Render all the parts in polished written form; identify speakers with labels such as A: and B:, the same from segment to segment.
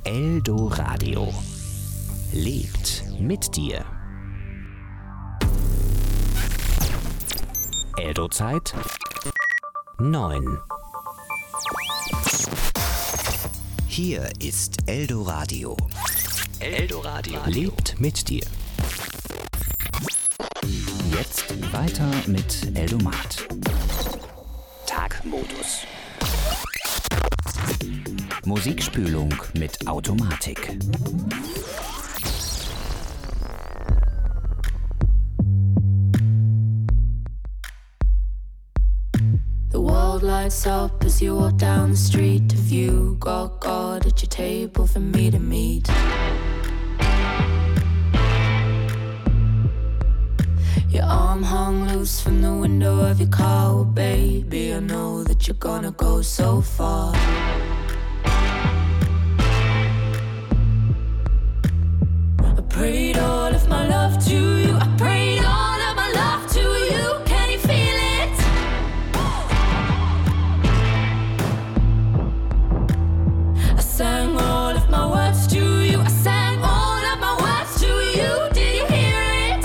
A: Eldoradio lebt mit dir. Eldo-Zeit 9. Hier ist Eldoradio. Eldoradio lebt mit dir. Jetzt weiter mit Eldomat. Tagmodus. Musikspülung mit Automatik.
B: The world lights up as you walk down the street. Have you got God at your table for me to meet? Your arm hung loose from the window of your car. Well, baby, I know that you're gonna go so far. I prayed all of my love to you. I prayed all of my love to you. Can you feel it? I sang all of my words to you. I sang all of my words to you. Did you hear it?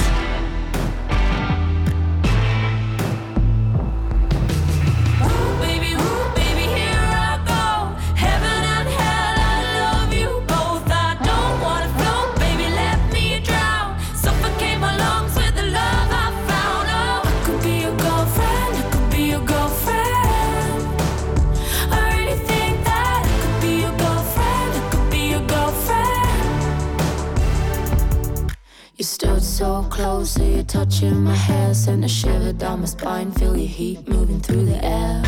B: Ooh, baby, here I go. Heaven and hell, I love you both. I don't wanna float, baby, let me drown. Suffocate my lungs with the love I found. Oh, I could be your girlfriend, I could be your girlfriend. I really think that I could be your girlfriend, I could be your girlfriend. You stood so close, so you're touching my hair. Sent a shiver down my spine, feel your heat moving through the air.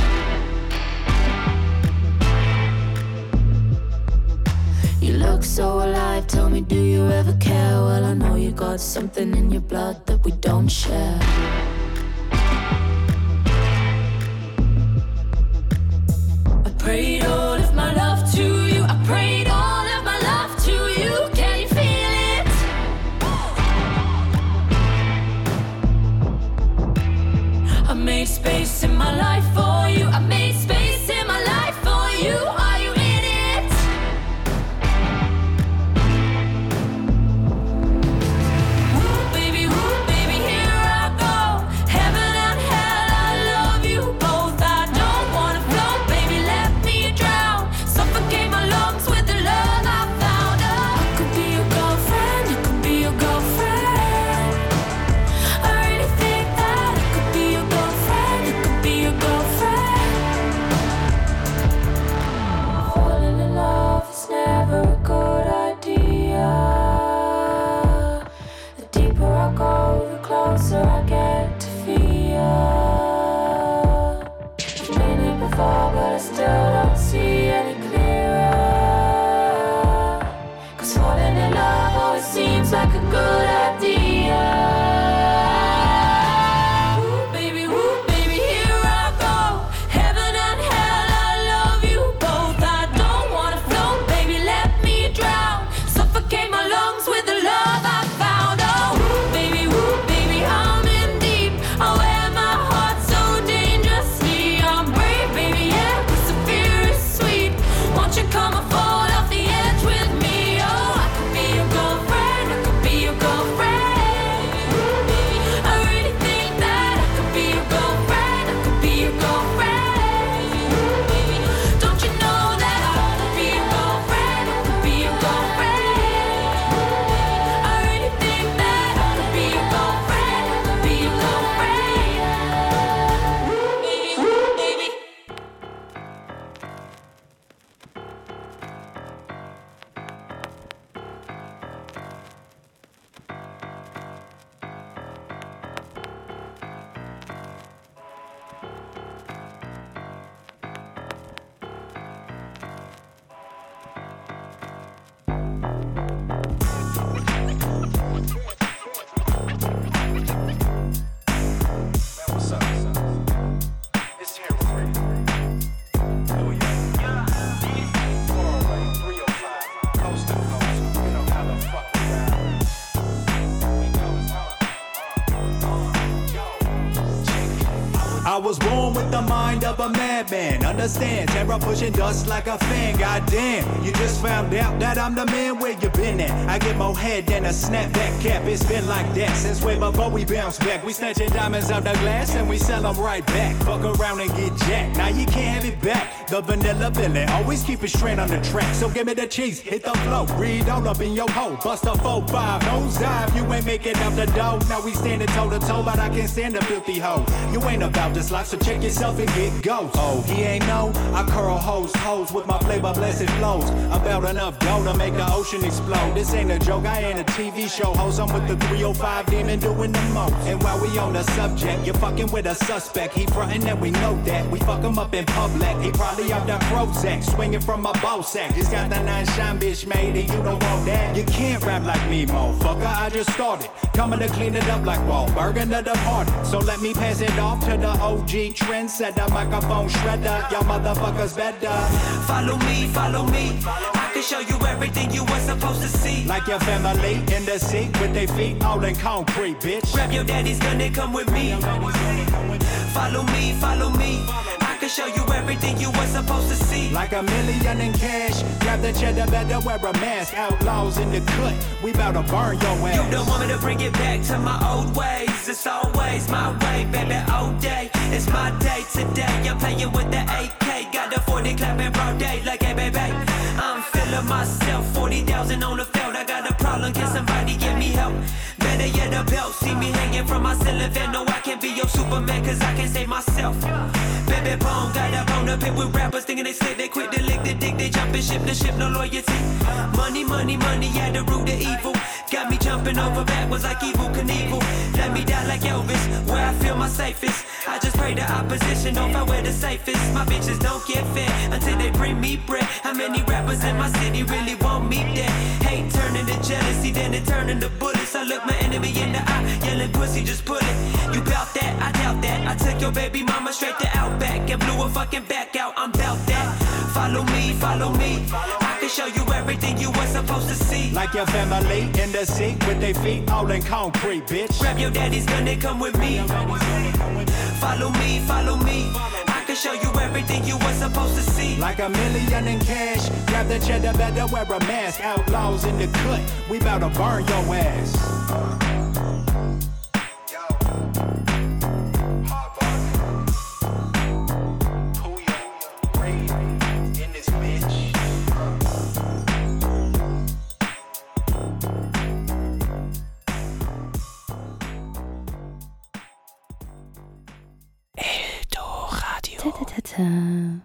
B: You look so alive, tell me, do you ever care? Well, I know you got something in your blood that we don't share. I prayed all of my love to you. I prayed all of my love to you. Can you feel it? I made space in my life for you. I made space in my life for you. Are you in it? Ooh, baby, here I go. Heaven and hell, I love you both. I don't wanna float, baby, let me drown. Suffocate my lungs with the love I found. Oh, I could be your girlfriend, I could be your girlfriend. I really think that I could be your girlfriend, I could be your girlfriend. Falling in love is never a good idea. The deeper I go, the closer I get to fear. I've been here before, but I still don't see any clearer. 'Cause falling in love always seems like a good idea. Ooh, baby, here I go. Heaven and hell, I love you both. I don't wanna float, baby, let me drown. Suffocate my lungs with the love I found. Oh, baby, I'm in deep. I wear my heart so dangerously. I'm brave, baby, yeah, 'cause the fear is sweet. Won't you come and fall off the edge with me? Oh, I could be your girlfriend, I could be your girlfriend. I really think that I could be your girlfriend, I could be your girlfriend. Don't you know that I could be your girlfriend, I could be your girlfriend. I really think that I could be your girlfriend, I could be your girlfriend. Baby.
C: was born with the mind of a madman. Understand, terror pushing dust like a fan. Goddamn, you just found out that I'm the man. Where you been at? I get more head than a snapback cap. It's been like that since way before we bounce back. We snatching diamonds out the glass and we sell them right back. Fuck around and get jacked. Now you can't have it back. The vanilla villain always keep it straight on the track. So give me the cheese, hit the flow, breathe all up in your hole. Bust a 4-5, nose dive. You ain't making up the dough. Now we standing toe to toe, but I can't stand a filthy hoe. You ain't about this life, so check yourself and get ghost. Oh, he ain't know. I curl hoes with my flavor blessed flows. About enough dough to make the ocean explode. This ain't a joke, I ain't a TV show host. I'm with the 305 demon doing the most. And while we on the subject, you're fucking with a suspect. He frontin' that we know that. We fuck him up in public. He probably up that Prozac, swinging from a ball sack. He's got the 9 shine bitch made and you don't want that. You can't rap like me, motherfucker. I just started. Coming to clean it up like Wahlberg and the Departed. So let me pass it off to the OG trendsetter, microphone shredder. Y'all motherfuckers better
D: follow me, follow me. I can show you everything you were supposed to see.
C: Like your family in the seat with their feet all in concrete, bitch.
D: Grab your daddy's gun and come with me. Follow me, follow me. I can show you everything you were supposed to see.
C: Like $1 million in cash. Grab the cheddar, better wear a mask. Outlaws in the cut, we bout to burn your ass.
D: You don't want me to bring it back to my old ways. It's always my way, baby, all day. It's my day today. I'm playing with the AK. Got the 40 clapping broad day like, hey, baby. I'm feeling myself, 40,000 on the field. I got a problem, can somebody give me help? Better yet a belt, see me hanging from my ceiling fan. No, I can't be your Superman, cause I can't save myself. Baby bone, got up on the pit with rappers thinking they slick. They quit, they lick the dick, they jump and ship the ship, no loyalty. Money, money, money, yeah, the root of evil. Got me jumping over backwards like Evel Knievel. Let me die like Elvis, where I feel my safest. I just pray the opposition don't find where the safest. My bitches don't get fed until they bring me bread. How many rappers in my city really want me dead? Hate turning to jealousy, then it turning to bullets. I look my enemy in the eye, yelling pussy, just pull it. You bout that? I doubt that. I took your baby mama straight to Outback and blew her fucking back out. I'm bout that. Follow me, follow me. I can show you everything you were supposed to see.
C: Like your family in the seat with their feet all in concrete, bitch.
D: Grab your daddy's gun and come with me. Follow me, follow me. I can show you everything you were supposed to see.
C: Like $1 million in cash. Grab the cheddar, better wear a mask. Outlaws in the cut, we bout to burn your ass.
E: Ta-ta-ta-ta.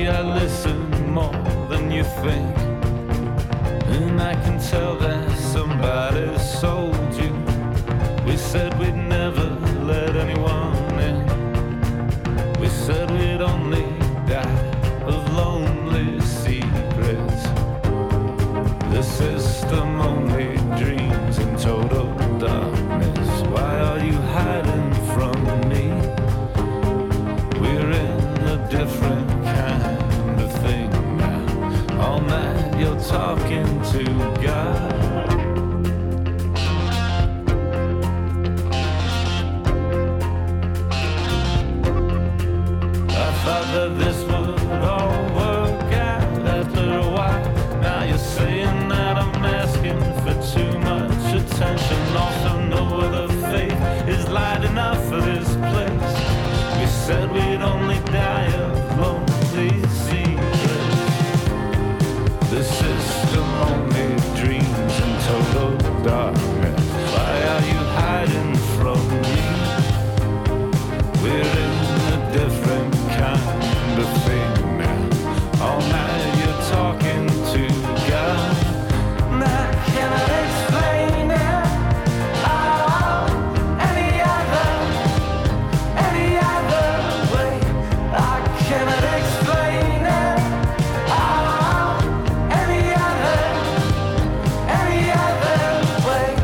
F: Maybe I listen more than you think, and I can tell that somebody sold you. We said we'd never let anyone in. We said we'd only die of lonely secrets. The system only dreams in total darkness. Why are you hiding from me? We're in a different kind of thing now. All night you're talking to God. I thought that this would all work out after a while. Now you're saying that I'm asking for too much attention. Also know whether faith is light enough for this place. We said we'd only die of lonely secrets. The system only dreams in total darkness. Why are you hiding from me? We're in a different kind of thing now. All night you're talking to God. And I cannot explain it. Oh, any other way. I cannot explain it. Oh, any other way.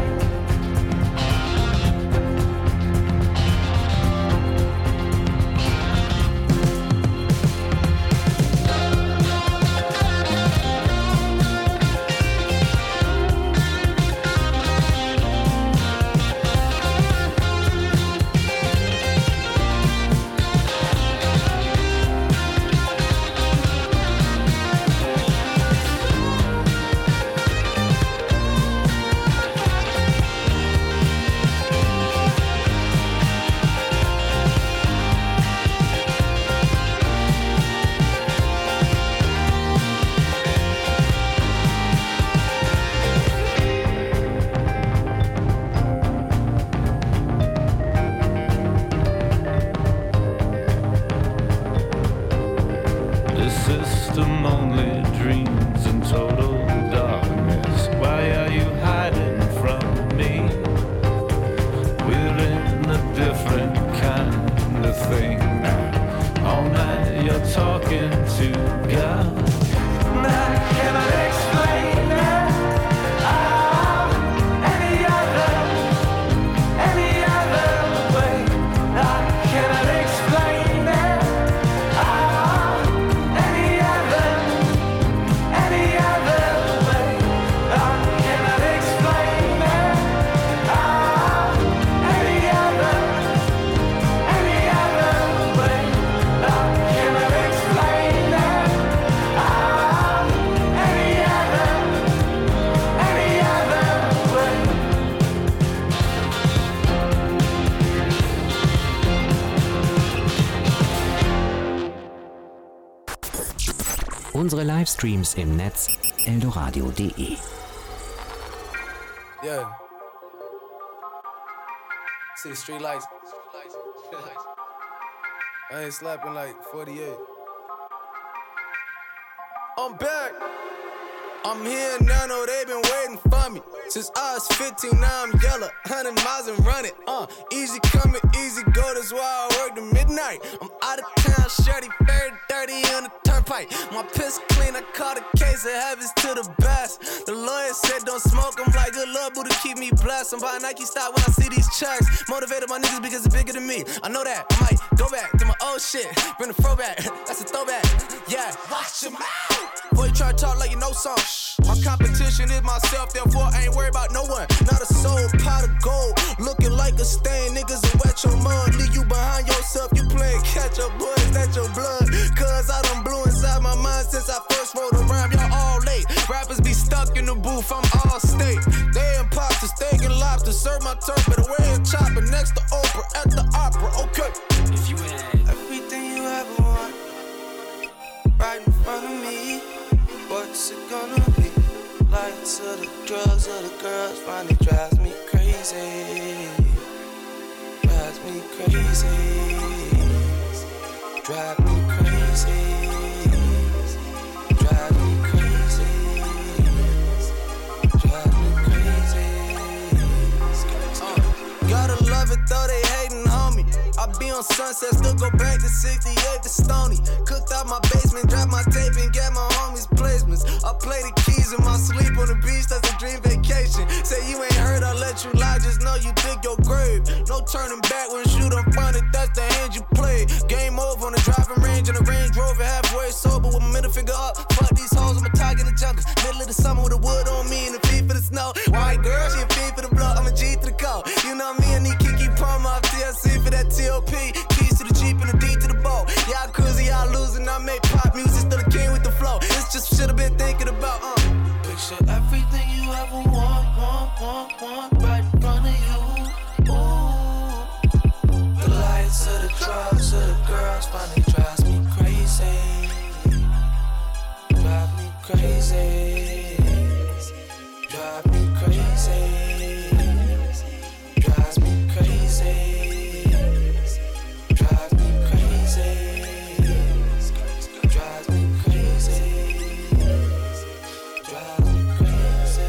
F: The system only dreams in total darkness. Why are you hiding from me? We're in a different kind of thing now. All night you're talking to God. And I cannot explain it. Oh, any other way. I cannot explain it. Oh, any other way. I cannot explain it. Oh, any other way. I cannot explain it. Oh, any other way.
A: Unsere Livestreams im Netz eldoradio.de.
G: Yeah. See the street lights. I ain't slapping like 48. I'm back. I'm here now, no, they been waiting for me. Since I was 15, now I'm yellow. 100 miles and running. Easy coming, easy go, that's why I work to midnight. I'm out of town, shirty, very dirty on the turnpike. My piss clean, I caught a case of heavens to the best. The lawyer said don't smoke, I'm like, good love, Buddha, keep me blessed. I'm buying Nike stock when I see these checks. Motivated my niggas because it's bigger than me. I know that, I might go back to my old shit. Bring the throwback, that's a throwback, yeah. Watch your mouth. Boy, you try to talk like you know something. My competition is myself, therefore I ain't worried about no one. Not a soul, pot of gold, looking like a stain. Niggas will wet your mud, leave you behind yourself. You playing catch up, boy, is that your blood? Cause I done blew inside my mind since I first wrote a rhyme. Y'all all late, rappers be stuck in the booth, I'm all state. They imposters, steak and lobster, serve my turf, but away and chopper next to Oprah at the opera, okay.
D: If you had
H: everything you ever want, right in front of me, what's it gonna be? Lights or the drugs or the girls finally drives me crazy. Drives me crazy. Drive me crazy.
G: on Sunset, still go back to 68 to Stony. Cooked out my basement, dropped my tape and got my homies placements. I play the keys in my sleep on the beach, that's a dream vacation. Say you ain't heard, I'll let you lie, just know you dig your grave. No turning back when you done find it, that's the hand you play. Game over on the driving range in the Range Rover, halfway sober with my middle finger up. Fuck these hoes, I'm a target in the jungle. Middle of the summer with the wood on me and the feet for the snow. White girl, she a feet for the blood, I'm a G to the go. You know me, I need Kiki Palmer off TLC for that TLP. Keys to the Jeep and the D to the boat. Y'all cruising, y'all losing, I make pop music, still a king with the flow. This just shit I've been thinking about,
H: Picture everything you ever want, right in front of you. Ooh. The lights of the drugs of the girls finally drives me crazy. Drive me crazy. Drive me crazy. Drives me crazy. Drives me crazy. Drives me crazy. Drives me crazy.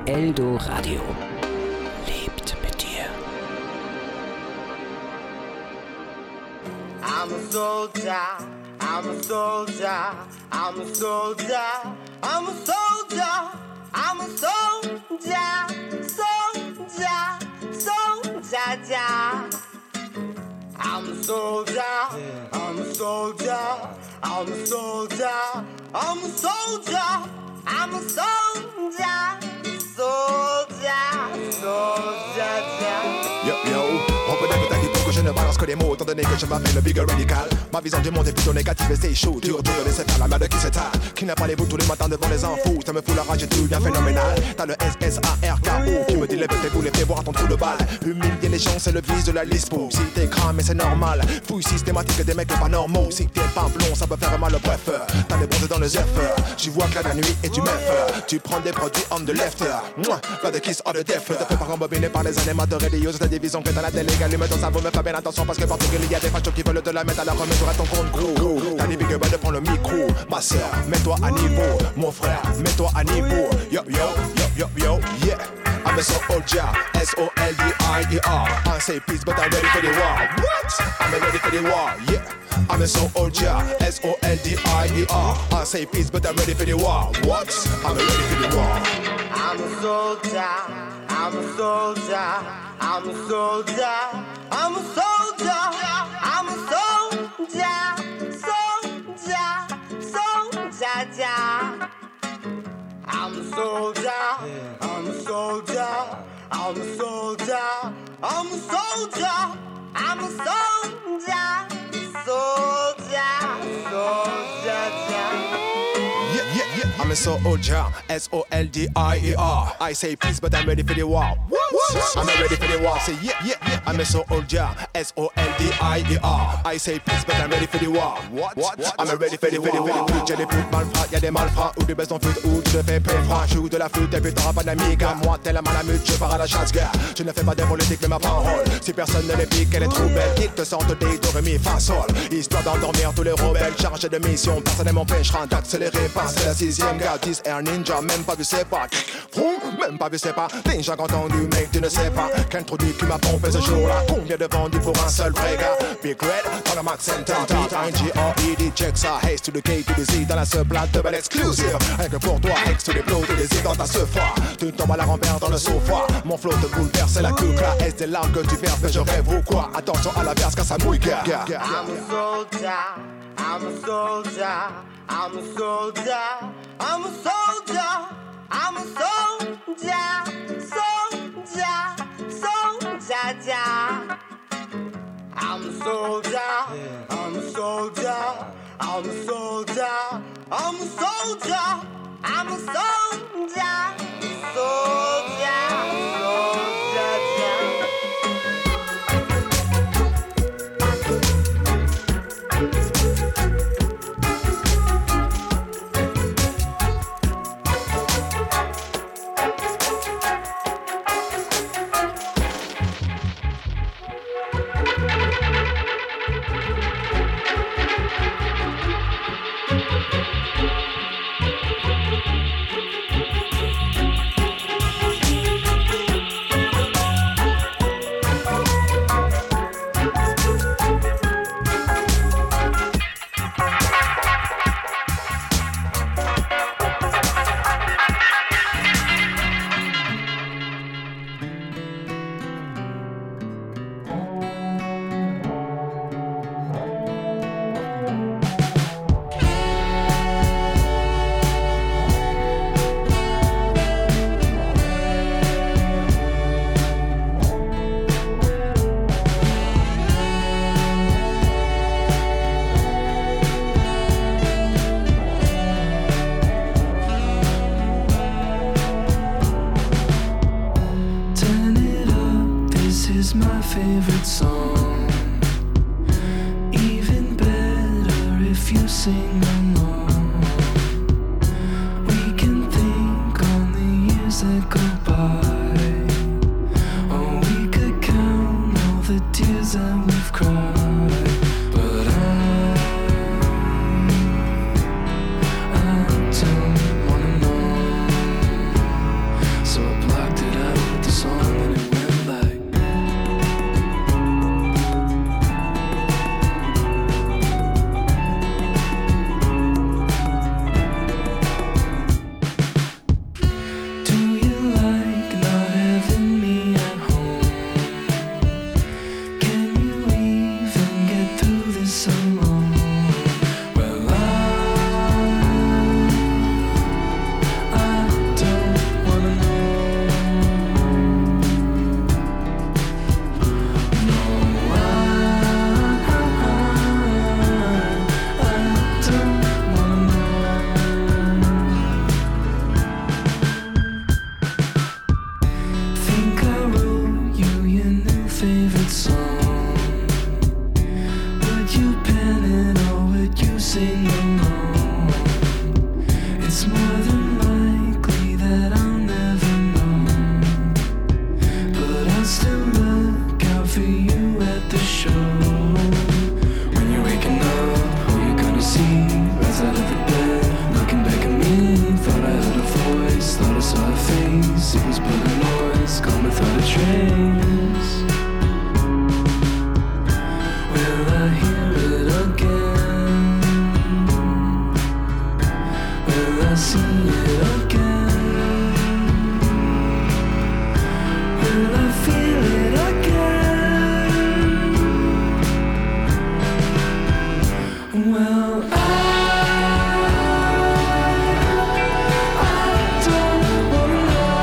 A: Eldoradio. Lebt mit dir.
H: I'm a soldier, I'm a soldier, I'm a soldier, I'm a soldier, I'm a soldier, soldier. I'm a soldier, I'm a soldier, I'm a soldier, I'm a soldier, I'm a soldier.
I: Yo, on peut dire que t'as dit que je ne balance que les mots, étant donné que je m'appelle le bigger radical. Ma vision du monde est plutôt négative et c'est chaud. Dur de laisser faire la merde qui s'étale. Qui n'a pas les bouts tous les matins devant les infos. Ça me fout la rage et tout bien phénoménal. T'as le SSARKO qui me dit lève tes boules et fais boire ton trou de balle. Humilier les gens, c'est le vice de la lispo. Si t'es cramé, c'est normal. Fouille systématique des mecs pas normaux. Si t'es pas blond, ça peut faire mal, bref. T'as des bronzés dans les œufs. Tu vois que la nuit et du meuf. Tu prends des produits on the left. Pas de kiss on the def. Te fais pas rembobiner par les animateurs et les yeux. C'est des visions que t'as la télé. Allume ton cerveau, mais fais bien attention parce que partout il y a des fachos qui veulent te la mettre à la remettre à ton compte gros. T'as des big bad de prendre le micro. Ma soeur, mets-toi à niveau. Mon frère, mets-toi à niveau. Yo, yo, yo, yo, yo, yeah. I'm a soldier, S-O-L-D-I-E-R. I say peace, but I'm ready for the war. What? I'm ready for the war, yeah. I'm a soldier, S-O-L-D-I-E-R. I say peace, but I'm ready for the war. What? I'm ready for the war.
H: I'm a soldier, I'm a soldier, I'm a soldier, I'm a soldier, I'm a soldier, soldier. I'm a soldier, I'm a soldier, I'm a soldier, I'm a soldier, I'm a soldier.
I: Yeah, I'm a soldier, S-O-L-D-I-E-R. I say peace, but I'm ready for the war. I'm ready for the war. Say yeah. I'm a soldier, S-O-L-D-I-E-R. I say peace, but I'm ready for the war. What? I'm ready for the war. J'ai des putes malfrats, y'a des malfrats. Ou des baisses en flûte, ou tu te fais péfra. Joue de la flûte et puis t'auras pas d'amiga. Moi, tellement la mute, je pars à la chasse, gars. Je ne fais pas des politiques, mais ma parole. Si personne ne les pique, elle est trop belle. Ils te sentent des do, ré, mi, fa, sol. Histoire d'endormir tous les rebelles. Chargés de mission, personne ne m'empêchera d'accélérer. Passer la 6ème gars, 10 Air Ninja. Même pas vu c'est pas. Même pas vu c'est pas. Déjà entendu, mec, tu ne sais pas. Quel produit qui m'a pompé ce jour-là. Combien de vendus pour un seul vrai gars. Big Red, dans la Max Center. B-I-G-R-E-D, check ça. Haste to the K to the Z. Dans la seule-plate de belle exclusive. Rien que pour toi, Hex to the blow to the Z dans ta sofa. Tu tombes à la rempère dans le sofa. Mon flow te bouleverse, c'est la coupe là. Est-ce des larmes que tu verses, mais je rêve ou quoi? Attention à la verse car ça mouille, gars.
H: I'm a soldier, I'm a soldier, I'm a soldier, I'm a soldier, I'm a soldier, soldier. I'm a soldier, I'm a soldier, I'm a soldier, I'm a soldier, I'm a soldier, soldier.
J: favorite song. Even better if you sing along. We can think on the years that go by, or we could count all the tears that we've cried. But I don't wanna know. So see it again? Will I feel it again? Well, I don't wanna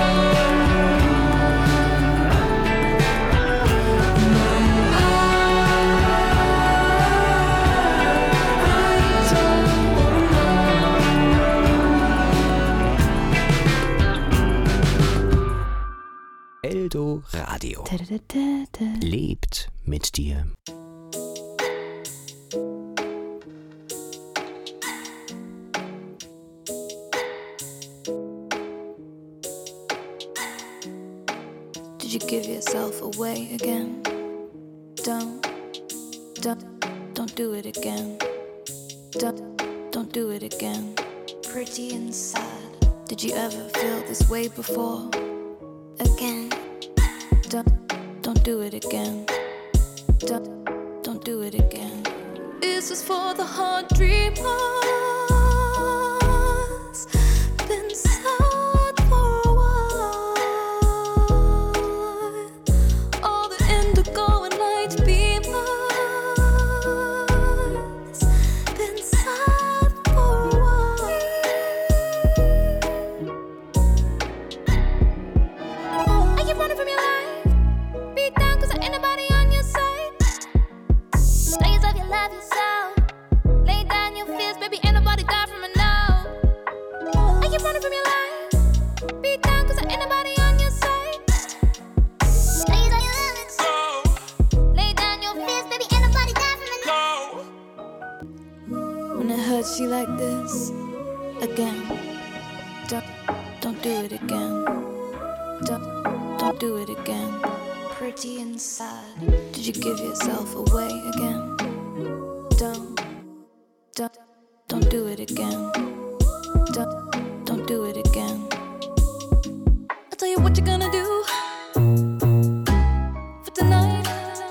A: Eldo Radio. Lebt mit dir.
B: Did you give yourself away again? Don't do it again. Don't do it again. Pretty and sad. Did you ever feel this way before? Again. Don't do it again. Don't do it again. This is for the hard dreamers. Been sad for a while. All the indigo and light beamers. Been sad for a while. Are you running from your life? Beat down cause there ain't nobody on your side. Tell yourself you love yourself. Lay down your fears, baby, ain't nobody got from it now. Are you running from your life? Beat down cause there ain't nobody on your side. Tell yourself you love yourself. Lay down your fears, baby, ain't nobody got from it now. When it hurts you like this, again. Don't do it again. Don't do it again. Pretty and sad. Did you give yourself away again? Don't do it again. Don't do it again. I'll tell you what you're gonna do for tonight.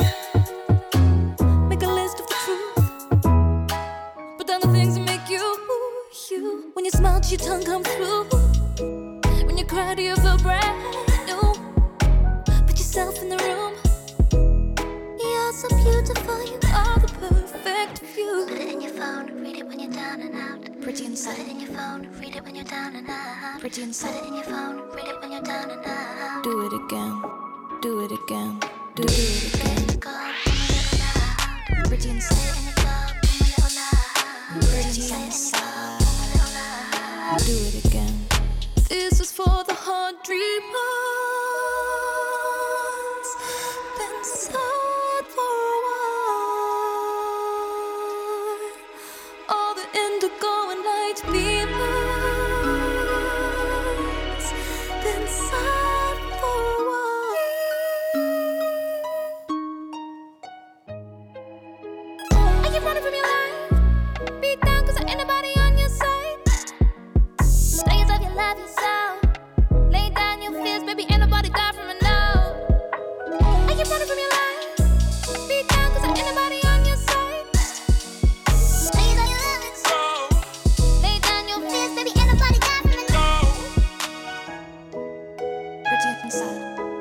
B: Make a list of the truth. Put down the things that make you. When you smile, your tongue come through. When you cry, do you feel brand new? Put yourself in the room. You're so beautiful, you are the perfect view. Put it in your phone, read it when you're down and out. Pretty inside. Put it in your phone, read it when you're down and out. Pretty inside. Put it in your phone, read it when you're down and out. Do it again, do it again, do it again. Pretty inside. Pretty inside. Do it again. This is for the hard dreamers. Been sad for a while. All the indigo and light beamers. Been sad for a while. Are you running from your life? Beat down cause there ain't nobody on your side. Tell yourself you love yourself. Lay down your fears, baby, ain't nobody got from it now. Are you running from your life? Beat down cause there ain't nobody on your side. Tell yourself you love yourself. Lay down your fears, baby, ain't nobody got from it now. Pretty inside.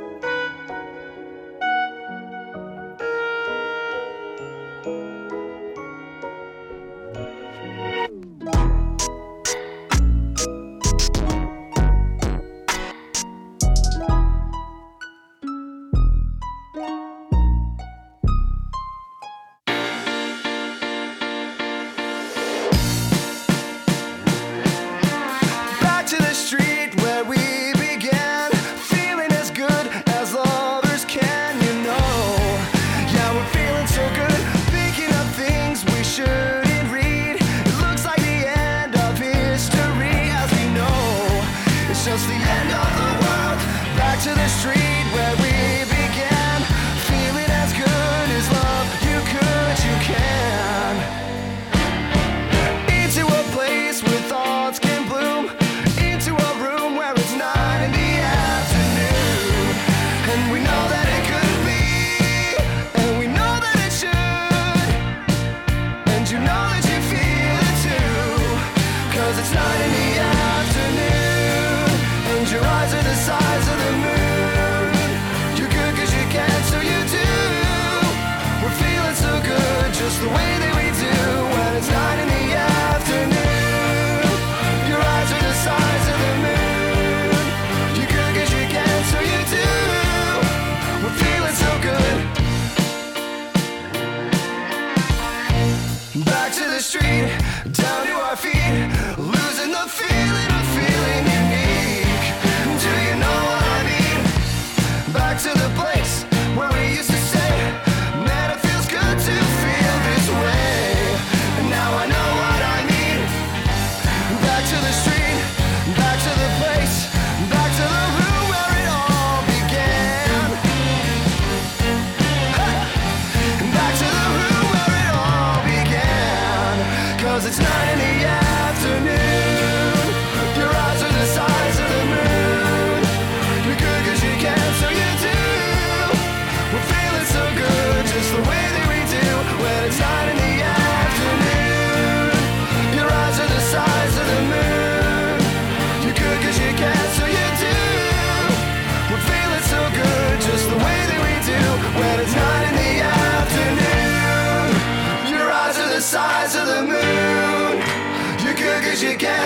H: Back to the street where we began, feeling as good as lovers can, you know. Yeah, we're feeling so good, picking up things we shouldn't read. It looks like the end of history as we know. It's just the end of the world. Back to the street where we began, feeling as good as love you could, you can. Into a place where thoughts can bloom, into a room where it's 9 in the afternoon. And we know that it could be, and we know that it should. And you know that you feel it too, cause it's 9 in the afternoon.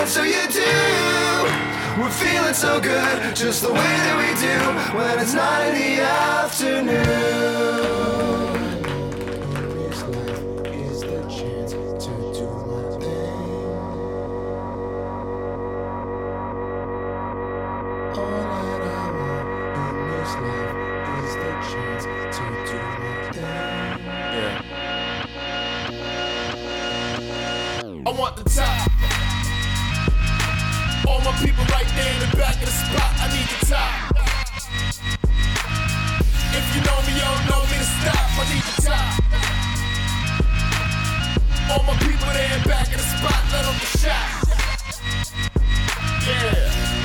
J: What shall you do? We're feeling so good, just the way that we do when it's not in the afternoon. This life is the chance to do my thing. All that I want in this life is the chance to do my thing.
G: I want the top. All my people right there in the back of the spot, I need the top. If you know me, you don't know me to stop, I need the top. All my people there in back of the spot, let them get shot. Yeah.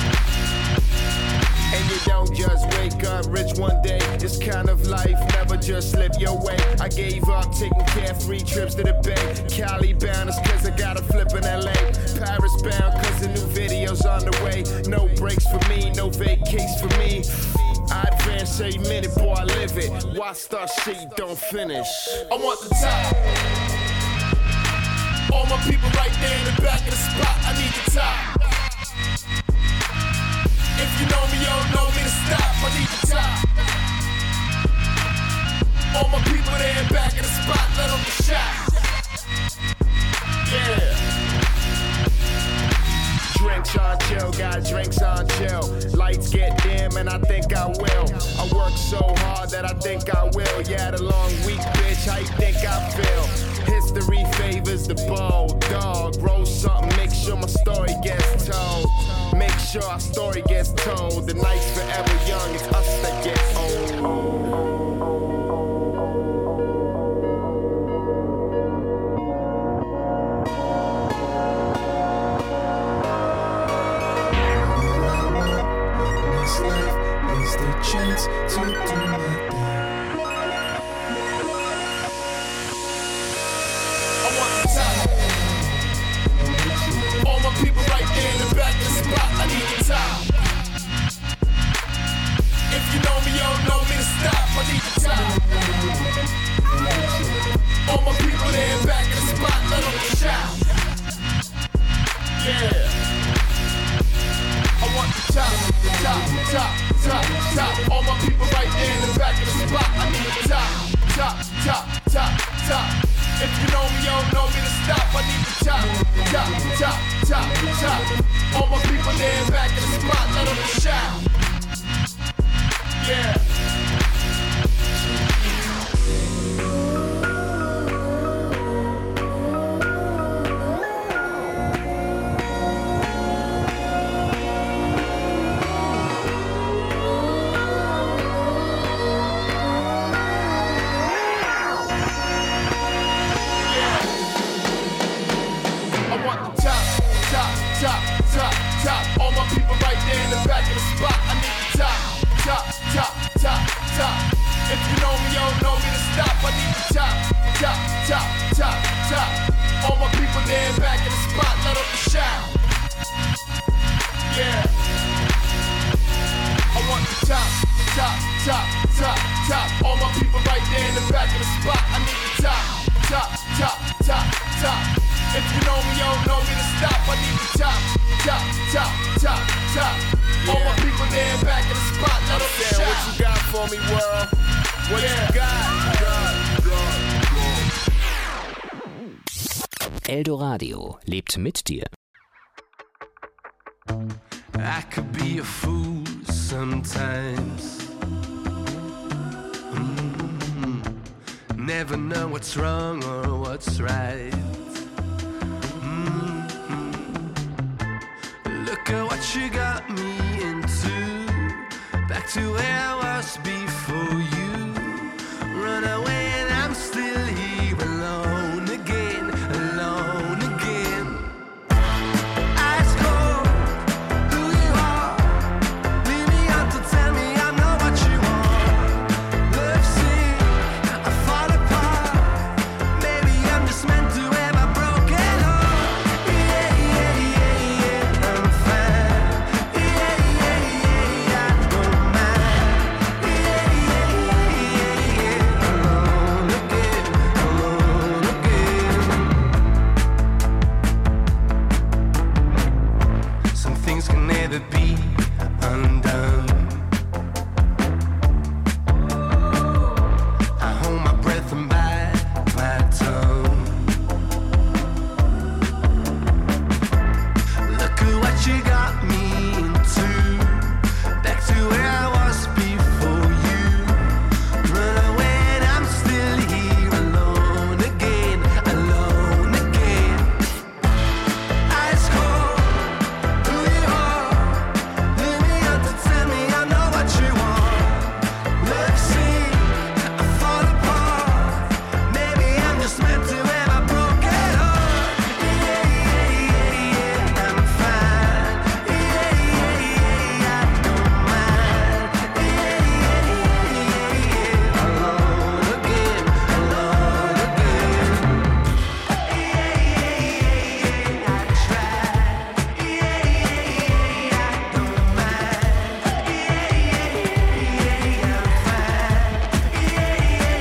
K: And you don't just wake up rich one day. This kind of life never just slip your way. I gave up taking carefree trips to the Bay. Cali bound is cause I got a flip in LA. Paris bound cause the new video's on the way. No breaks for me, no vacays for me. I advance every minute, boy, I live it. Why start shit you don't finish?
G: I want the top. All my people right there in the back of the spot, I need the top. If you know me, you don't know me to stop, I need the top. All my people there in back of the spot, let them get shot. Yeah.
K: Drinks on chill, got drinks on chill. Lights get dim and I think I will. I work so hard that I think I will. Yeah, the long week, bitch, how you think I feel? History favors the bold dog. Roll something, make sure my story gets told. Make sure our story gets told. The night's forever young, it's us that get old.
J: Chance to do my thing.
G: I want the top. All my people right there in the back of the spot, I need the top. If you know me, you don't know me to stop, I need the top. All my people there in back of the spot, let them get shot. Yeah. I want the top, top, top. Top, top, all my people right there in the back of the spot, I need the top, top, top, top, top. If you know me, you don't know me to stop, I need the top, top, top, top, top. All my people there in back of the spot, let them shout. Yeah.
A: Eldoradio lebt mit dir.
J: I could be a fool sometimes. Never know what's wrong or what's right. Look at what you got me into. Back to where I was before you. Run away and I'm still here alone again, alone again. Ice cold, who you are. Leave me out to tell me I'm not what you want. Love sick, I fall apart. Maybe I'm just meant to have a broken heart. Yeah, yeah, yeah, yeah, I'm fine. Yeah, yeah, yeah, I don't mind. Yeah, yeah, yeah, yeah, alone. be undone. I hold my breath and bite my tongue. Look at what you got me into. Back to where I was before you. Run away and I'm still here alone again, alone again. Ice cold, who you are? Leave me up to tell me I know what you want. Love scene, I fall apart. Maybe I'm just meant to have a broken heart. Yeah, yeah, yeah, yeah, I'm fine. Yeah, yeah, yeah, I don't mind. Yeah, yeah, yeah, yeah, alone again, alone again. Yeah, yeah, yeah, I tried. Yeah, yeah, yeah, I don't mind. Yeah, yeah, yeah, I'm fine. Yeah,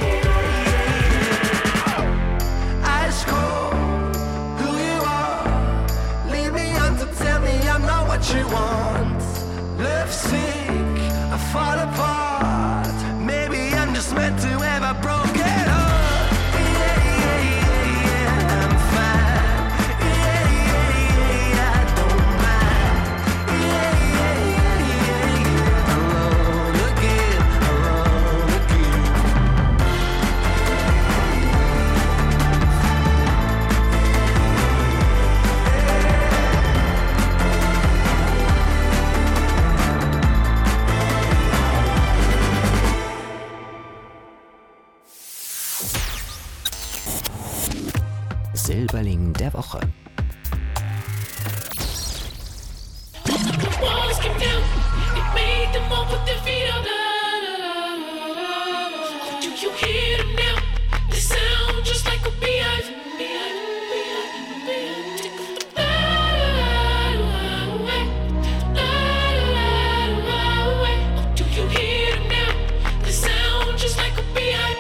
J: yeah, ice cold, who you are? Leave me on to tell me I'm not what you want. Love sick, I fall apart. Maybe I'm just meant to have a broken heart. Yeah, yeah, yeah, yeah, I'm fine. Yeah, yeah, yeah, I don't mind. Yeah, yeah, yeah, yeah, alone again, alone again.
A: Silberling der Woche.
B: Walls came down, it made them all put their feet up. Do you hear them now? They sound just like a beehive. Do you hear them now? They sound just like a beehive.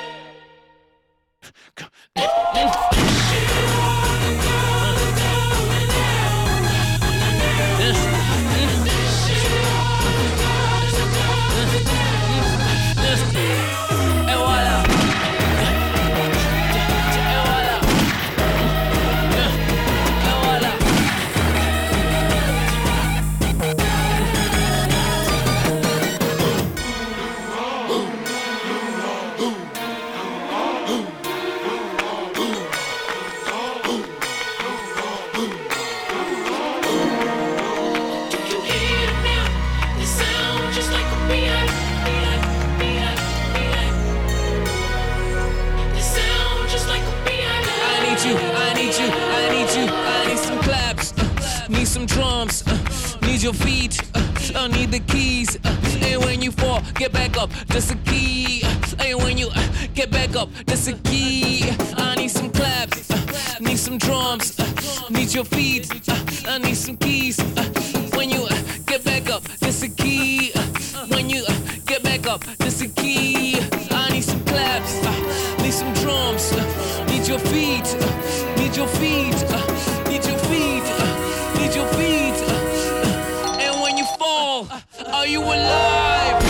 L: Need some drums, need your feet, I need the keys. And when you fall, get back up, that's a key. And when you get back up, that's a key. I need some claps, need some drums, need your feet, I need some keys. When you get back up, that's a key. When you get back up, that's a key. I need some claps, need some drums, need your feet, need your feet, need your feet, need your feet. And when you fall, are you alive?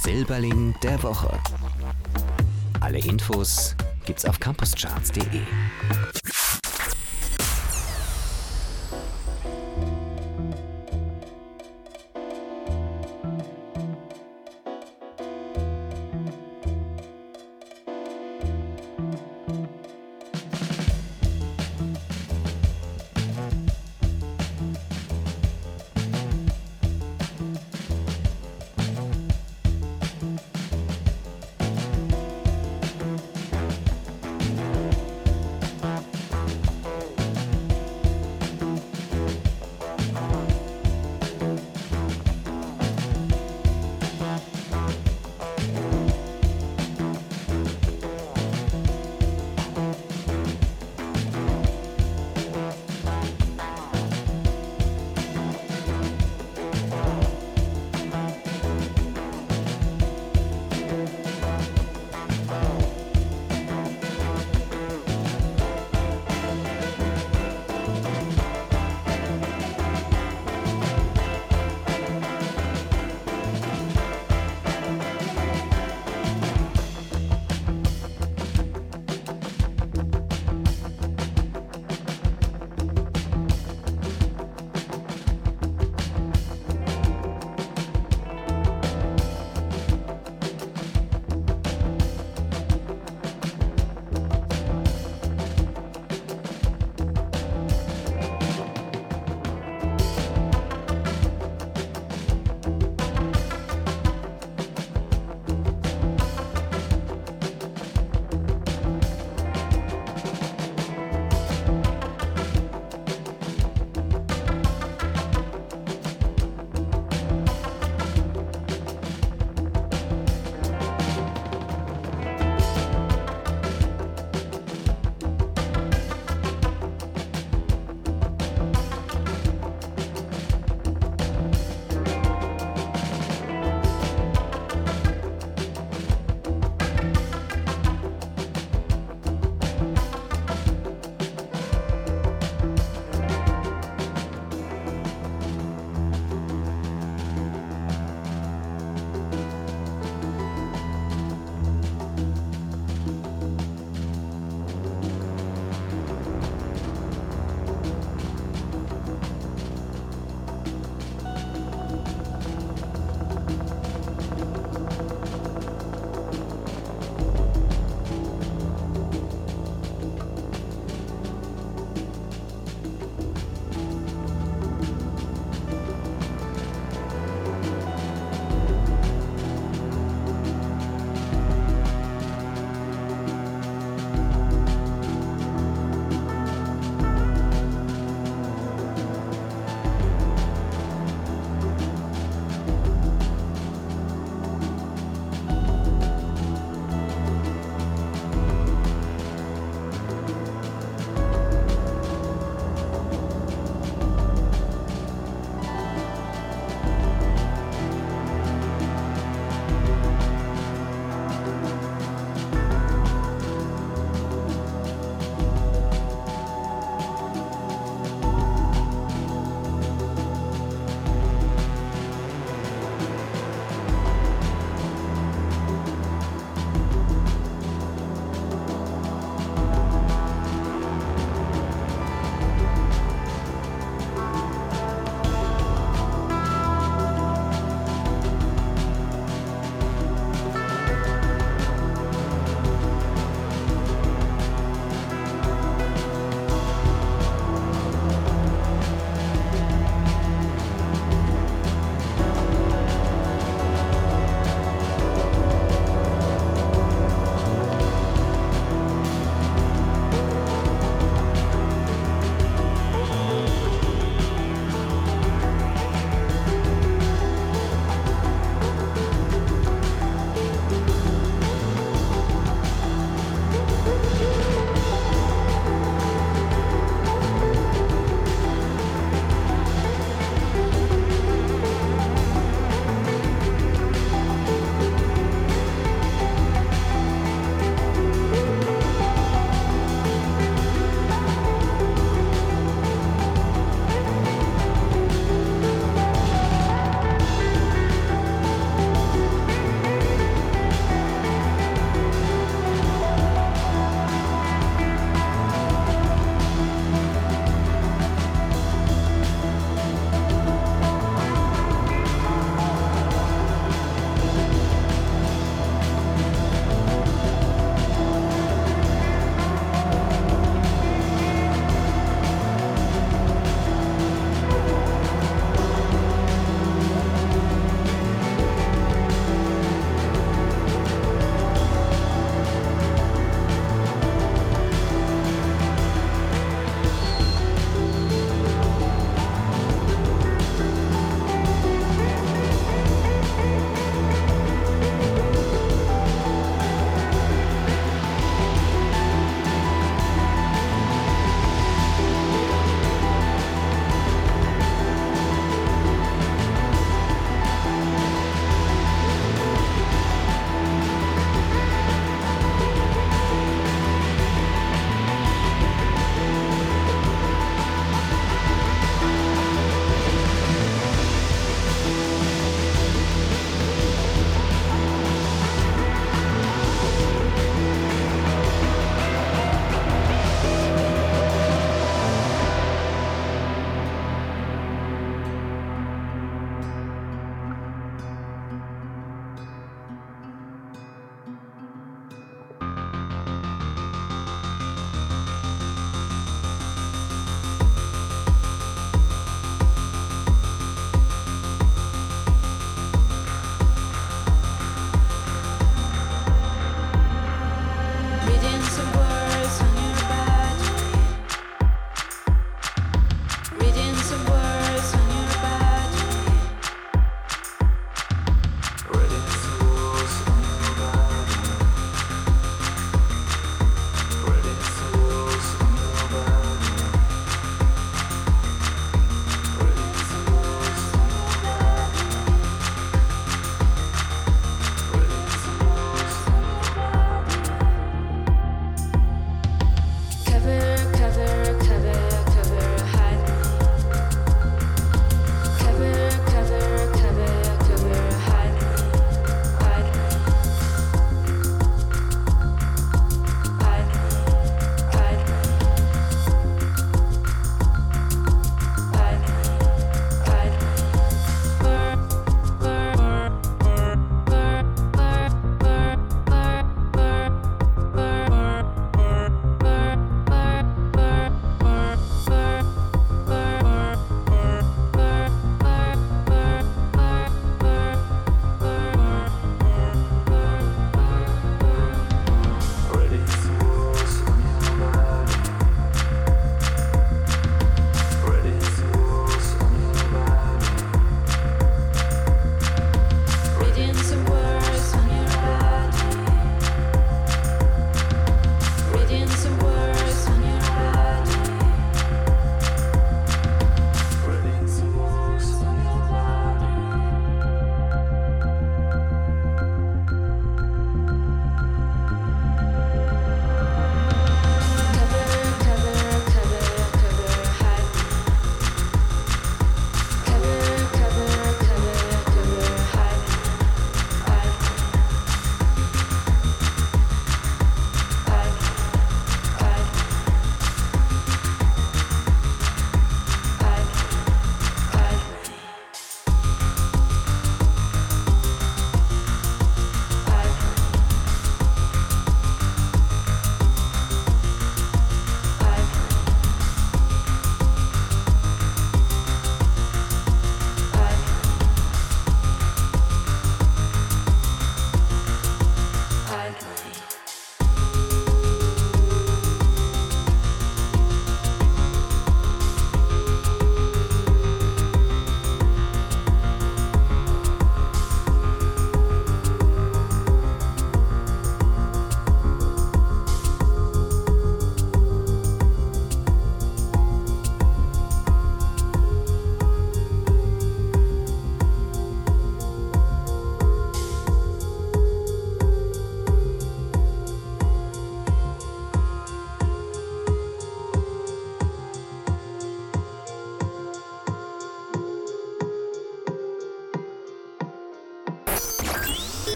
A: Silberling der Woche. Alle Infos gibt's auf campuscharts.de.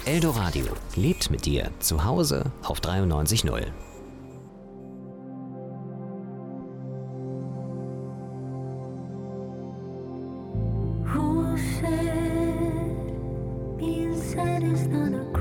A: Eldoradio lebt mit dir zu Hause auf 93.0.
B: Who said being sad is not a